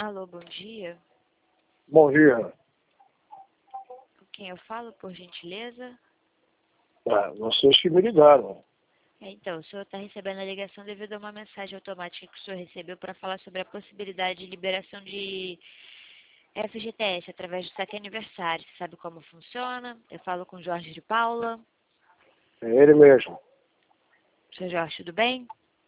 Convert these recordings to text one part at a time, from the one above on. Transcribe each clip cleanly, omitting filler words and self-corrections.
Alô, bom dia. Bom dia. Com quem eu falo, por gentileza? Vocês que me ligaram. Então, o senhor está recebendo a ligação devido a uma mensagem automática que o senhor recebeu para falar sobre a possibilidade de liberação de FGTS através do saque aniversário. Você sabe como funciona? Eu falo com o Jorge de Paula. É ele mesmo. Seu Jorge, tudo bem?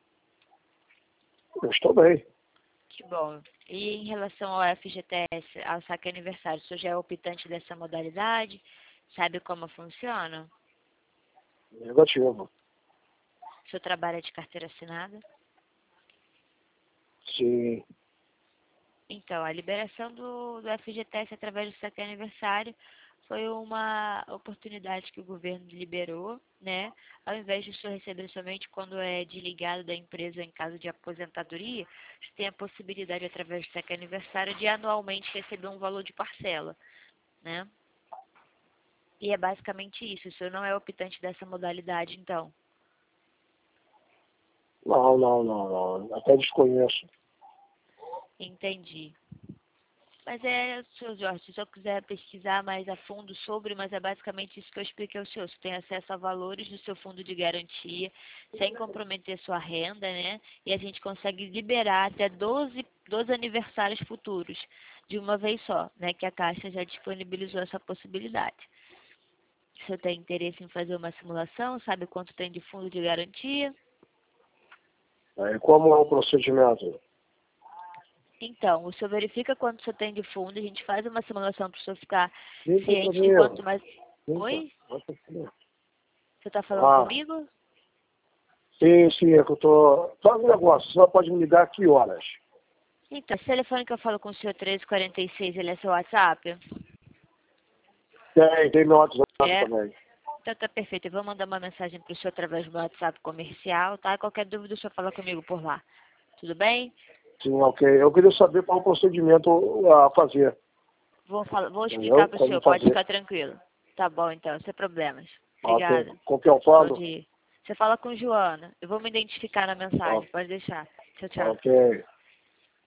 Eu estou bem. Que bom. E em relação ao FGTS, ao saque aniversário, o senhor já é optante dessa modalidade? Sabe como funciona? Negativo. O senhor trabalha de carteira assinada? Sim. Então, a liberação do FGTS através do saque aniversário foi uma oportunidade que o governo liberou, né? Ao invés de o senhor receber somente quando é desligado da empresa em caso de aposentadoria, você tem a possibilidade, através do saque aniversário, de anualmente receber um valor de parcela, né? E é basicamente isso. O senhor não é optante dessa modalidade, então. Não. Até desconheço. Entendi. Mas senhor Jorge, se o senhor quiser pesquisar mais a fundo sobre, mas é basicamente isso que eu expliquei ao senhor. Você tem acesso a valores do seu fundo de garantia, sem comprometer sua renda, né? E a gente consegue liberar até 12 aniversários futuros, de uma vez só, né? Que a Caixa já disponibilizou essa possibilidade. Se eu tem interesse em fazer uma simulação, sabe quanto tem de fundo de garantia? E como é o procedimento? Então, o senhor verifica quanto o senhor tem de fundo, a gente faz uma simulação para o senhor ficar Sim, ciente de quanto mais... Oi? Você está falando comigo? Sim, é que eu tô... Faz um negócio, você pode me ligar a que horas? Então, esse telefone que eu falo com o senhor 1346, ele é seu WhatsApp? Tem meu WhatsApp É. também. Então tá perfeito. Eu vou mandar uma mensagem para o senhor através do meu WhatsApp comercial, tá? Qualquer dúvida o senhor fala comigo por lá. Tudo bem? Sim, ok. Eu queria saber qual o procedimento a fazer. Vou explicar para o senhor, Como pode fazer. ficar tranquilo. Tá bom, então, sem problemas. Ok. Obrigada. Com quem eu Bom falo? dia. Você fala com Joana. Eu vou me identificar na mensagem, Ok. pode deixar. Tchau, tchau. Ok.